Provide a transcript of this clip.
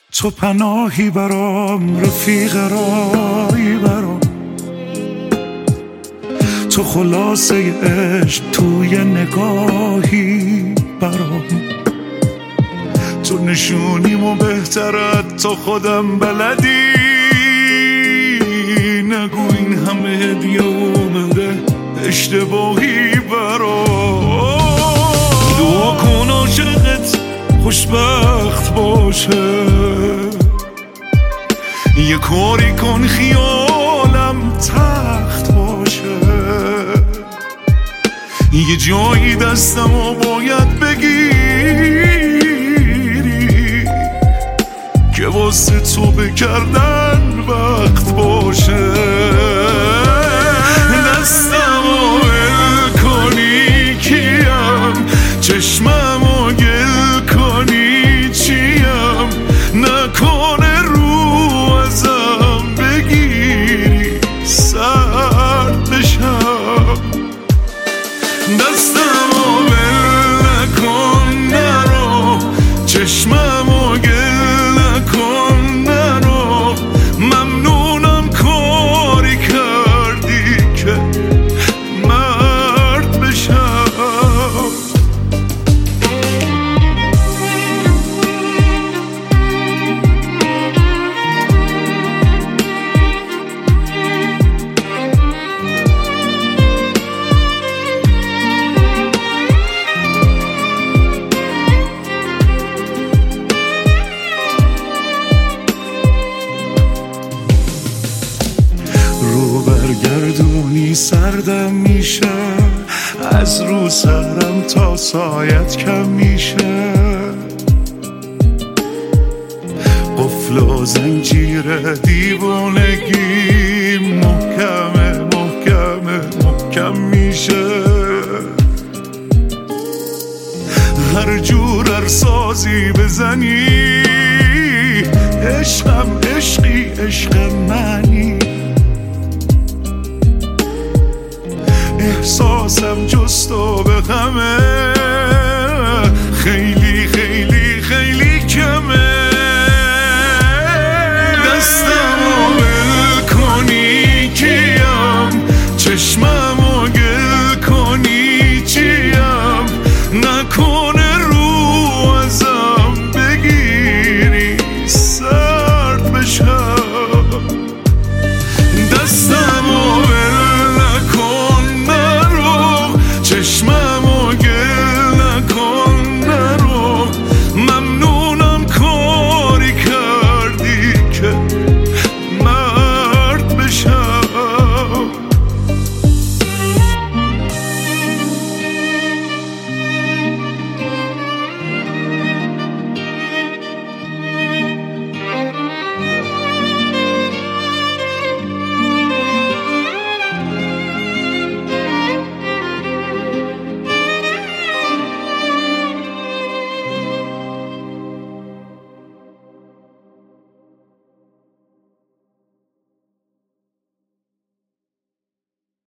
تو پناهی برام، رفیق رایی برام، تو خلاصه عشق توی نگاهی برام، تو نشونیم و بهترت تا خودم بلدی. نگو این همه هدیه اومده اشتباهی برام. دعا کن عاشقت خوشبخت باشه، یه کاری کن خیالم تخت باشه، یه جایی دستمو باید بگیری که واسه تو بکردن وقت باشه. دستمو ول کنی کیم، چشممو گل کنی چیم، نکنه رو ازم بگیری سرد بشم. دستمو ول نکن نرو، چشممو گل نکن نرو، ممنونم کاری کردی که مرد بشم. رو برگردونی سردم میشه، از رو سرم تا سایت کم میشه، قفل و زنجیر دیوانگی محکمه محکمه محکم میشه. هر جور ارسازی بزنی عشقم عشقی عشق منی، احساسم جست و به غمه